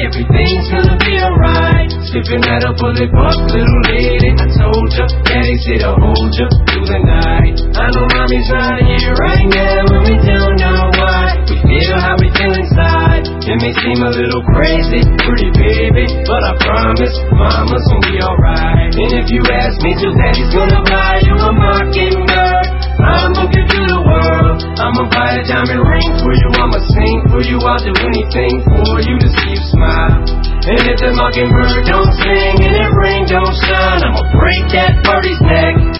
everything's gonna be alright. Sipping at a bullet buck, little lady. I told ya, daddy's here to hold ya through the night. I know mommy's not here right now, and we don't know why. We feel how we feel inside. It may seem a little crazy, pretty baby, but I promise mama's gonna be alright. And if you ask me to, daddy's gonna buy you a mockingbird. I'ma give you the world. I'ma buy a diamond ring for you. I'ma sing for you. I'll do anything for you to see you smile. And if the mockingbird don't sing and that ring don't shine, I'ma break that birdie's neck.